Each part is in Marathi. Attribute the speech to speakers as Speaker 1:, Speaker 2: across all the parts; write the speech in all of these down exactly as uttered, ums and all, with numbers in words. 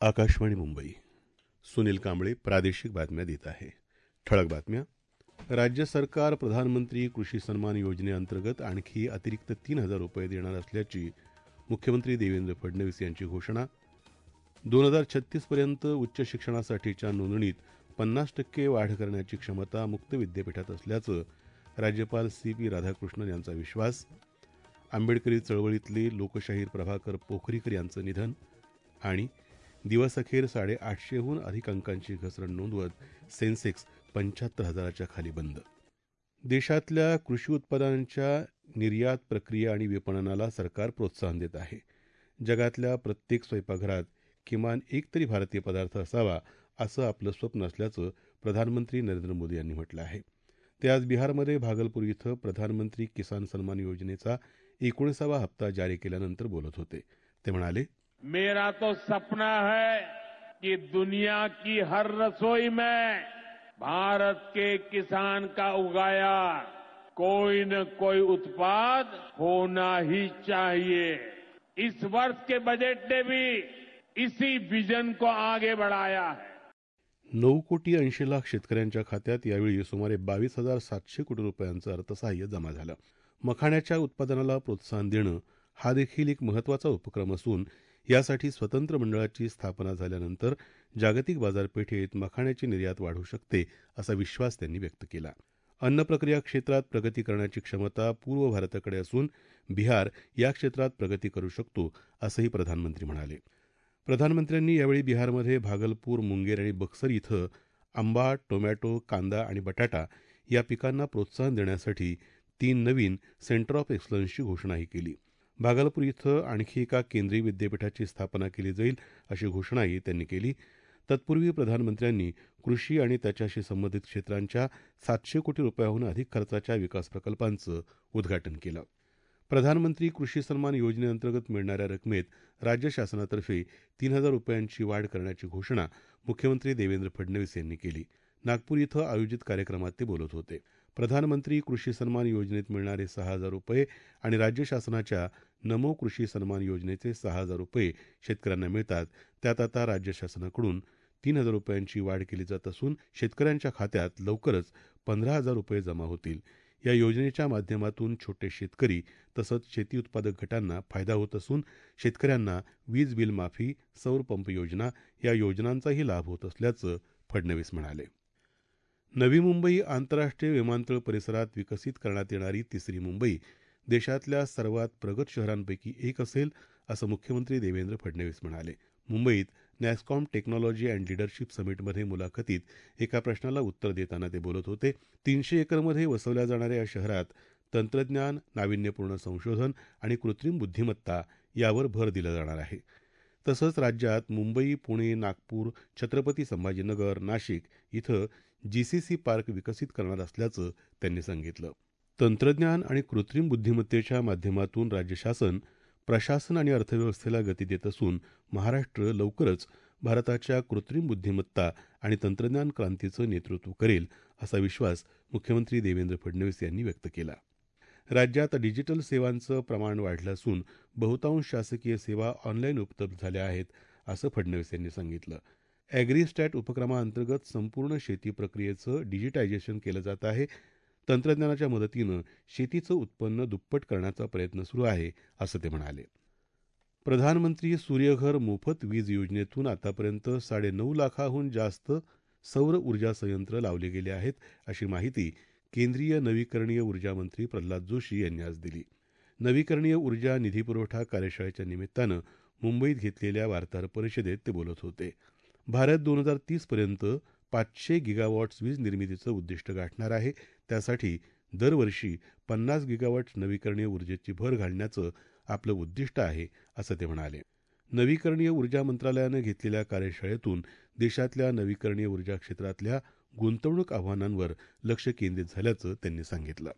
Speaker 1: आकाशवाणी मुंबई. सुनील कांबळे प्रादेशिक बातम्या देत आहे. ठळक बातम्या. राज्य सरकार प्रधानमंत्री कृषी सन्मान योजनेअंतर्गत आणखी अतिरिक्त तीन हजार रुपये देणार असल्याची मुख्यमंत्री देवेंद्र फडणवीस यांची घोषणा. दोन हजार छत्तीसपर्यंत उच्च शिक्षणासाठीच्या नोंदणीत पन्नास टक्के वाढ करण्याची क्षमता मुक्त विद्यापीठात असल्याचं राज्यपाल सी पी राधाकृष्णन यांचा विश्वास. आंबेडकरी चळवळीतले लोकशाहीर प्रभाकर पोखरीकर यांचं निधन. आणि दिवसअखेर साडेआठशेहून अधिक अंकांची घसरण नोंदवत सेन्सेक्स पंच्याहत्तर हजाराच्या खाली बंद. देशातल्या कृषी उत्पादनांच्या निर्यात प्रक्रिया आणि विपणनाला सरकार प्रोत्साहन देत आहे. जगातल्या प्रत्येक स्वयंपाकघरात किमान एक तरी भारतीय पदार्थ असावा असं आपलं स्वप्न असल्याचं प्रधानमंत्री नरेंद्र मोदी यांनी म्हटलं आहे. ते आज बिहारमध्ये भागलपूर इथं प्रधानमंत्री किसान सन्मान योजनेचा एकोणीसावा हप्ता जारी केल्यानंतर बोलत होते. ते म्हणाले,
Speaker 2: मेरा तो सपना है कि दुनिया की हर रसोई में भारत के किसान का उगाया कोई न कोई उत्पाद होना ही चाहिए. इस वर्ष के बजट ने भी इसी विजन को आगे बढ़ाया है.
Speaker 1: नऊ कोटी ऐंशी लाख शेतकऱ्यांच्या खात्यात यावेळी सुमारे बावीस हजार सातशे कोटी रुपयांचं अर्थसहाय्य जमा झालं. मखाण्याच्या उत्पादनाला प्रोत्साहन देणं हा देखील एक महत्वाचा उपक्रम असून यासाठी स्वतंत्र मंडळाची स्थापना झाल्यानंतर जागतिक बाजारपेठेत मखाण्याची निर्यात वाढू शकते असा विश्वास त्यांनी व्यक्त केला. अन्न प्रक्रिया क्षेत्रात प्रगती करण्याची क्षमता पूर्व भारताकडे असून बिहार या क्षेत्रात प्रगती करू शकतो असंही प्रधानमंत्री म्हणाले. प्रधानमंत्र्यांनी यावेळी बिहारमध्ये भागलपूर, मुंगेर आणि बक्सर इथं आंबा, टोमॅटो, कांदा आणि बटाटा या पिकांना प्रोत्साहन देण्यासाठी तीन नवीन सेंटर ऑफ एक्सलन्सची घोषणाही केली. भागलपूर इथं आणखी एका केंद्रीय विद्यापीठाची स्थापना केली जाईल अशी घोषणाही त्यांनी केली. तत्पूर्वी प्रधानमंत्र्यांनी कृषी आणि त्याच्याशी संबंधित क्षेत्रांच्या सातशे कोटी रुपयाहून अधिक खर्चाच्या विकास प्रकल्पांचं उद्घाटन केलं. प्रधानमंत्री कृषी सन्मान योजनेअंतर्गत मिळणाऱ्या रकमेत राज्य शासनातर्फे तीन हजार रुपयांची वाढ करण्याची घोषणा मुख्यमंत्री देवेंद्र फडणवीस यांनी केली. नागपूर इथं आयोजित कार्यक्रमात ते बोलत होते. प्रधानमंत्री कृषी सन्मान योजनेत मिळणारे सहा हजार रुपये आणि राज्य शासनाच्या नमो कृषी सन्मान योजनेचे सहा हजार रुपये शेतकऱ्यांना मिळतात. त्यात आता राज्य शासनाकडून तीन हजार रुपयांची वाढ केली जात असून शेतकऱ्यांच्या खात्यात लवकरच पंधरा हजार रुपये जमा होतील. या योजनेच्या माध्यमातून छोटे शेतकरी तसंच शेती उत्पादक गटांना फायदा होत असून शेतकऱ्यांना वीज बिल माफी, सौर पंप योजना या योजनांचाही लाभ होत असल्याचं फडणवीस म्हणाले. नवी मुंबई आंतरराष्ट्रीय विमानतळ परिसरात विकसित करण्यात येणारी तिसरी मुंबई देशातल्या सर्वात प्रगत शहरांपैकी एक असेल असं मुख्यमंत्री देवेंद्र फडणवीस म्हणाले. मुंबईत नॅस्कॉम टेक्नॉलॉजी अँड लिडरशिप समिटमध्ये मुलाखतीत एका प्रश्नाला उत्तर देताना ते बोलत होते. तीनशे एकरमध्ये वसवल्या जाणाऱ्या या शहरात तंत्रज्ञान, नाविन्यपूर्ण संशोधन आणि कृत्रिम बुद्धिमत्ता यावर भर दिला जाणार आहे. तसंच राज्यात मुंबई, पुणे, नागपूर, छत्रपती संभाजीनगर, नाशिक इथं जीसीसी पार्क विकसित करणार असल्याचं त्यांनी सांगितलं. तंत्रज्ञान आणि कृत्रिम बुद्धिमत्तेच्या माध्यमातून राज्य शासन प्रशासन आणि अर्थव्यवस्थेला गती देत असून महाराष्ट्र लवकरच भारताच्या कृत्रिम बुद्धिमत्ता आणि तंत्रज्ञान क्रांतीचं नेतृत्व करेल असा विश्वास मुख्यमंत्री देवेंद्र फडणवीस यांनी व्यक्त केला. राज्यात डिजिटल सेवांचं प्रमाण वाढलं असून बहुतांश शासकीय सेवा ऑनलाईन उपलब्ध झाल्या आहेत असं फडणवीस यांनी सांगितलं. ॲग्रीस्टॅट उपक्रमाअंतर्गत संपूर्ण शेती प्रक्रियेचं डिजिटायझेशन केलं जात आहे. तंत्रज्ञानाच्या मदतीनं शेतीचं उत्पन्न दुप्पट करण्याचा प्रयत्न सुरू आहे असं ते म्हणाले. प्रधानमंत्री सूर्यघर मोफत वीज योजनेतून आतापर्यंत साडेनऊ लाखाहून जास्त सौर ऊर्जा संयंत्र लावले गेले आहेत अशी माहिती केंद्रीय नवीकरणीय ऊर्जा मंत्री प्रल्हाद जोशी यांनी आज दिली. नवीकरणीय ऊर्जा निधीपुरवठा कार्यशाळेच्या निमित्तानं मुंबईत घेतलेल्या वार्ताहर परिषदेत ते बोलत होते. भारत दोन हजार तीस पर्यंत पाचशे गिगावॉट्स वीज निर्मितीचं उद्दिष्ट गाठणार आहे. त्यासाठी दरवर्षी पन्नास गिगावॉट्स नवीकरणीय ऊर्जेची भर घालण्याचं आपलं उद्दिष्ट आहे असं ते म्हणाले. नवीकरणीय ऊर्जा मंत्रालयानं घेतलेल्या कार्यशाळेतून देशातल्या नवीकरणीय ऊर्जा क्षेत्रातल्या गुंतवणूक आव्हानांवर लक्ष केंद्रित झाल्याचं त्यांनी सांगितलं.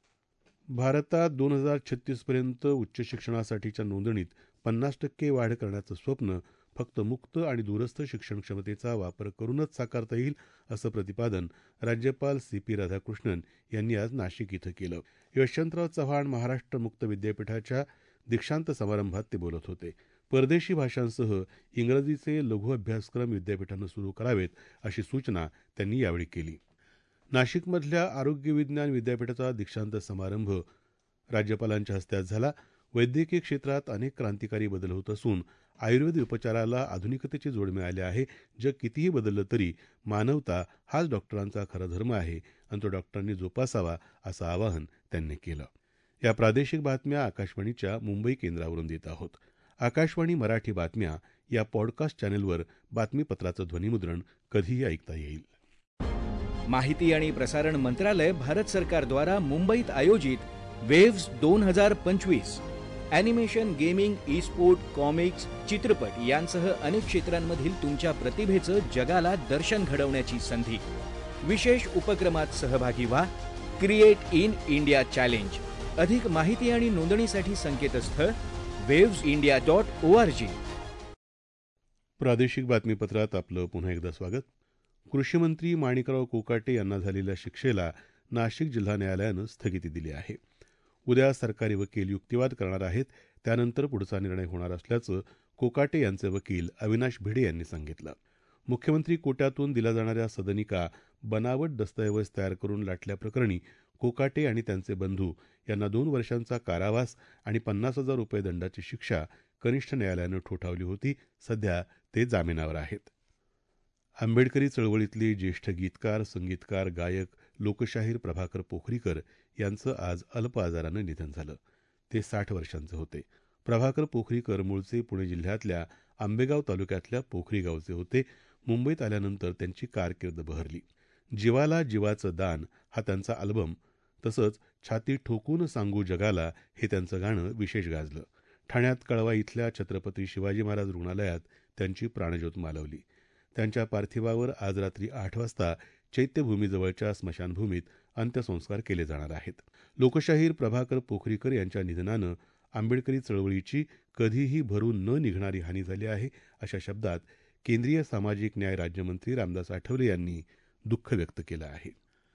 Speaker 1: भारतात दोन हजार छत्तीसपर्यंत उच्च शिक्षणासाठीच्या नोंदणीत पन्नास टक्के वाढ करण्याचं स्वप्न फक्त मुक्त आणि दूरस्थ शिक्षण क्षमतेचा वापर करूनच साकारता येईल असं प्रतिपादन राज्यपाल सी पी राधाकृष्णन यांनी आज नाशिक इथं केलं. यशवंतराव चव्हाण महाराष्ट्र मुक्त विद्यापीठाच्या दीक्षांत समारंभात ते बोलत होते. परदेशी भाषांसह इंग्रजीचे लघु अभ्यासक्रम विद्यापीठानं सुरू करावेत अशी सूचना त्यांनी यावेळी केली. नाशिकमधल्या आरोग्य विज्ञान विद्यापीठाचा दीक्षांत समारंभ राज्यपालांच्या हस्ते आज झाला. वैद्यकीय क्षेत्रात अनेक क्रांतिकारी बदल होत असून आयुर्वेद उपचाराला आधुनिकतेची जोड मिळाली आहे. जग कितीही बदललं तरी मानवता हाच डॉक्टरांचा खरा धर्म आहे आणि तो डॉक्टरांनी जोपासावा असं आवाहन त्यांनी केलं. या प्रादेशिक बातम्या आकाशवाणीच्या मुंबई केंद्रावरून देत आहोत. आकाशवाणी मराठी बातम्या या पॉडकास्ट चॅनेलवर बातमीपत्राचं ध्वनिमुद्रण कधीही ऐकता येईल.
Speaker 3: माहिती आणि प्रसारण मंत्रालय भारत सरकारद्वारा मुंबईत आयोजित वेव्स दोन हजार पंचवीस animation, gaming, e sport, comics, चित्रपट यांसह अनेक क्षेत्रांमधील तुमच्या प्रतिभेचं जगाला दर्शन घडवण्याची संधी. विशेष उपक्रमात सहभागी व्हा. Create in India challenge. अधिक माहिती आणि नोंदणीसाठी संकेतस्थळ वेव्स India dot O R G.
Speaker 1: प्रादेशिक बातमीपत्रात आपलं पुन्हा एकदा स्वागत. कृषी मंत्री माणिकराव कोकाटे यांना झालेल्या शिक्षेला नाशिक जिल्हा न्यायालयानं स्थगिती दिली आहे. उद्या सरकारी वकील युक्तिवाद करणार आहेत. त्यानंतर पुढचा निर्णय होणार असल्याचं कोकाटे यांचे वकील अविनाश भिडे यांनी सांगितलं. मुख्यमंत्री कोट्यातून दिल्या जाणाऱ्या सदनिका बनावट दस्तऐवज तयार करून लाटल्याप्रकरणी कोकाटे आणि त्यांचे बंधू यांना दोन वर्षांचा कारावास आणि पन्नास हजार रुपये दंडाची शिक्षा कनिष्ठ न्यायालयानं ठोठावली होती. सध्या ते जामिनावर आहेत. आंबेडकरी चळवळीतले ज्येष्ठ गीतकार, संगीतकार, गायक लोकशाहीर प्रभाकर पोखरीकर यांचं आज अल्प आजारानं निधन झालं. ते साठ वर्षांचे होते. प्रभाकर पोखरीकर मूळचे पुणे जिल्ह्यातल्या आंबेगाव तालुक्यातल्या पोखरी गावचे होते. मुंबईत आल्यानंतर त्यांची कारकीर्द बहरली. जीवाला जीवाचं दान हा त्यांचा अल्बम, तसंच छाती ठोकून सांगू जगाला हे त्यांचं गाणं विशेष गाजलं. ठाण्यात कळवा इथल्या छत्रपती शिवाजी महाराज रुग्णालयात त्यांची प्राणज्योत मालवली. त्यांच्या पार्थिवावर आज रात्री आठ वाजता चैत्यभूमीजवळच्या स्मशानभूमीत अंत्यसंस्कार केले जाणार आहेत. लोकशाहीर प्रभाकर पोखरीकर यांच्या निधनानं आंबेडकरी चळवळीची कधीही भरून न निघणारी हानी झाली आहे, अशा शब्दात केंद्रीय सामाजिक न्याय राज्यमंत्री रामदास आठवले यांनी दुःख व्यक्त केलं आहे.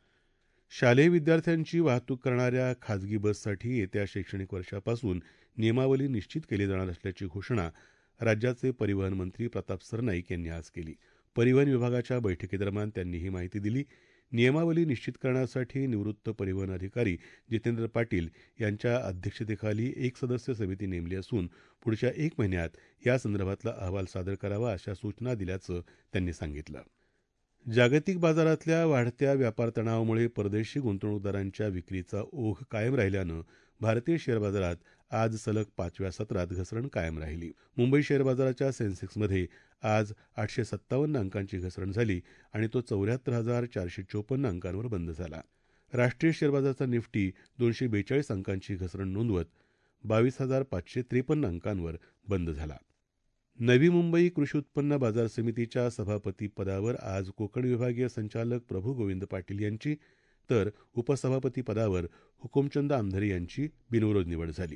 Speaker 1: शालेय विद्यार्थ्यांची वाहतूक करणाऱ्या खाजगी बससाठी येत्या शैक्षणिक वर्षापासून नियमावली निश्चित केली जाणार असल्याची घोषणा राज्याचे परिवहन मंत्री प्रताप सरनाईक यांनी आज केली. परिवहन विभागाच्या बैठकीदरम्यान त्यांनी ही माहिती दिली. नियमावली निश्चित करण्यासाठी निवृत्त परिवहन अधिकारी जितेंद्र पाटील यांच्या अध्यक्षतेखाली एक सदस्य समिती नेमली असून पुढच्या एक महिन्यात यासंदर्भातला अहवाल सादर करावा अशा सूचना दिल्याचं त्यांनी सांगितलं. जागतिक बाजारातल्या वाढत्या व्यापार तणावामुळे परदेशी गुंतवणूकदारांच्या विक्रीचा ओघ कायम राहिल्यानं भारतीय शेअर बाजारात आज सलग पाचव्या सत्रात घसरण कायम राहिली. मुंबई शेअर बाजाराच्या सेन्सेक्समध्ये आज आठशे सत्तावन्न अंकांची घसरण झाली आणि तो चौऱ्याहत्तर हजार चारशे चोपन्न अंकांवर बंद झाला. राष्ट्रीय शेअर बाजाराचा निफ्टी दोनशे बेचाळीस अंकांची घसरण नोंदवत बावीस हजार पाचशे त्रेपन्न अंकांवर बंद झाला. नवी मुंबई कृषी उत्पन्न बाजार समितीच्या सभापती पदावर आज कोकण विभागीय संचालक प्रभू गोविंद पाटील यांची, तर उपसभापती पदावर हुकुमचंद आमधरे यांची बिनविरोध निवड झाली.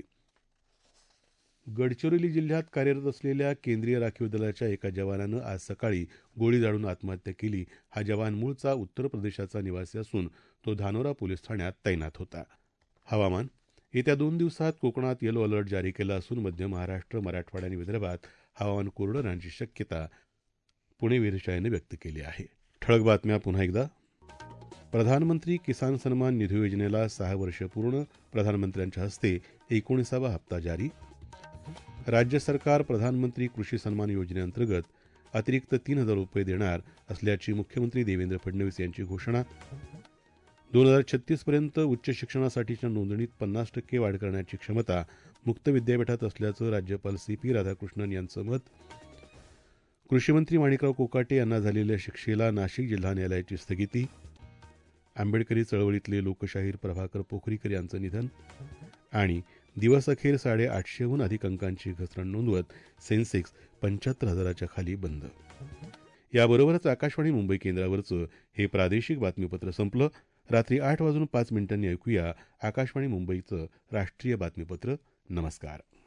Speaker 1: गडचिरोली जिल्ह्यात कार्यरत असलेल्या केंद्रीय राखीव दलाच्या एका जवानानं आज सकाळी गोळी झाडून आत्महत्या केली. हा जवान मूळचा उत्तर प्रदेशाचा निवासी असून तो धानोरा पोलीस ठाण्यात तैनात होता. हवामान. येत्या दोन दिवसात कोकणात येलो अलर्ट जारी केला असून मध्य महाराष्ट्र, मराठवाडा आणि विदर्भात हवामान कोरडं राहण्याची शक्यता पुणे वेधशाळेनं व्यक्त केली आहे. ठळक बातम्या पुन्हा एकदा. प्रधानमंत्री किसान सन्मान निधी योजनेला सहा वर्ष पूर्ण. प्रधानमंत्र्यांच्या हस्ते एकोणीसावा हप्ता जारी. राज्य सरकार प्रधानमंत्री कृषी सन्मान योजनेअंतर्गत अतिरिक्त तीन हजार रुपये देणार असल्याची मुख्यमंत्री देवेंद्र फडणवीस यांची घोषणा. दोन हजार छत्तीस पर्यंत उच्च शिक्षणासाठीच्या नोंदणीत पन्नास टक्के वाढ करण्याची क्षमता मुक्त विद्यापीठात असल्याचं राज्यपाल सी पी राधाकृष्णन यांचं मत. कृषीमंत्री माणिकराव कोकाटे यांना झालेल्या शिक्षेला नाशिक जिल्हा न्यायालयाची स्थगिती. आंबेडकरी चळवळीतले लोकशाहीर प्रभाकर पोखरीकर यांचं निधन. आणि दिवसअखेर साडेआठशेहून अधिक अंकांची घसरण नोंदवत सेन्सेक्स पंच्याहत्तर हजाराच्या खाली बंद. याबरोबरच आकाशवाणी मुंबई केंद्रावरचं हे प्रादेशिक बातमीपत्र संपलं. रात्री आठ वाजून पाच मिनिटांनी ऐकूया आकाशवाणी मुंबईचं राष्ट्रीय बातमीपत्र. नमस्कार.